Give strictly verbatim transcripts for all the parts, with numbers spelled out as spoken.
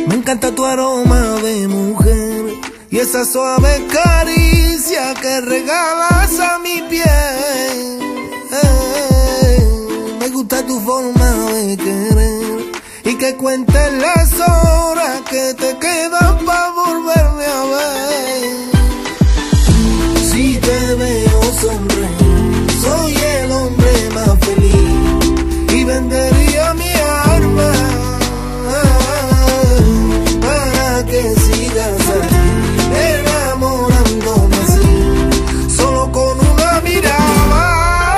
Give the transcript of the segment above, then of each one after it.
Me encanta tu aroma de mujer y esa suave caricia que regalas a mi piel. Eh, me gusta tu forma de querer y que cuentes las horas que te quedan para volverme a ver. Si te veo sonreír, soy el hombre más feliz y vendería mi alma para que sigas aquí enamorándome así, solo con una mirada.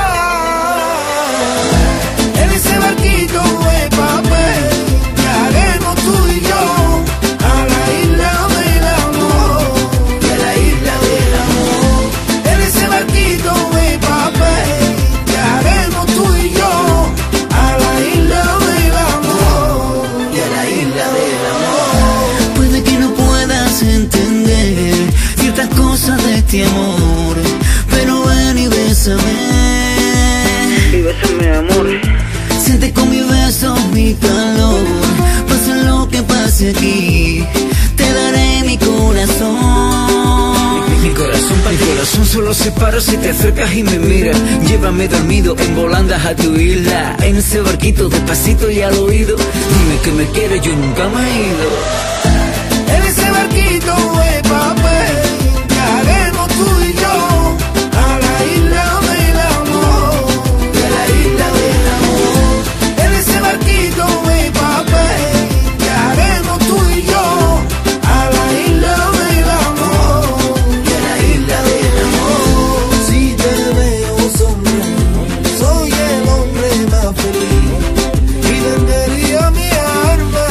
En ese barquito de papel llegaremos tú y yo a la isla del amor, y a la isla del amor. En ese barquito de papel llegaremos tú y yo a la isla del amor, y a la isla del amor. Puede que no puedas entender ciertas cosas de este amor, pero ven y bésame. Y bésame, amor. Siente con mis besos mi calor, pase lo que pase aquí, te daré mi corazón. Mi corazón, pa' mi corazón solo se para si te acercas y me miras. Llévame dormido en volandas a tu isla, en ese barquito despacito y al oído. Dime que me quieres, yo nunca me he ido. En ese barquito de papel llegaremos tú y yo a la isla del amor, y a la isla del amor. En ese barquito de papel llegaremos tú y yo a la isla del amor, y a la isla del amor. Si te veo sonreír, soy el hombre más feliz y vendería mi alma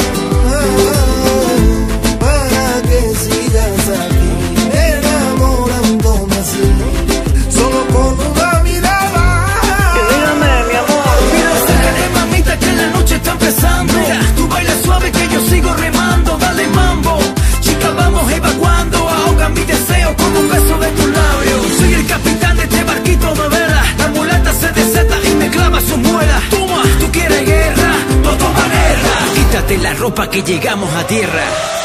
para que sigas aquí enamorándome así, solo con una mirada. Que dígame, mi amor. Mira, acércate, mamita, que la noche está empezando. Mira, tú bailas suave que yo sigo remando. Dale mambo, chica, vamos evacuando. Ahoga mi deseo con un beso de tus labios. Soy el capitán de este barquito de vela. La mulata se desata y me clava su muela. Toma, tú quieres guerra, no toma guerra. Quítate la ropa que llegamos a tierra.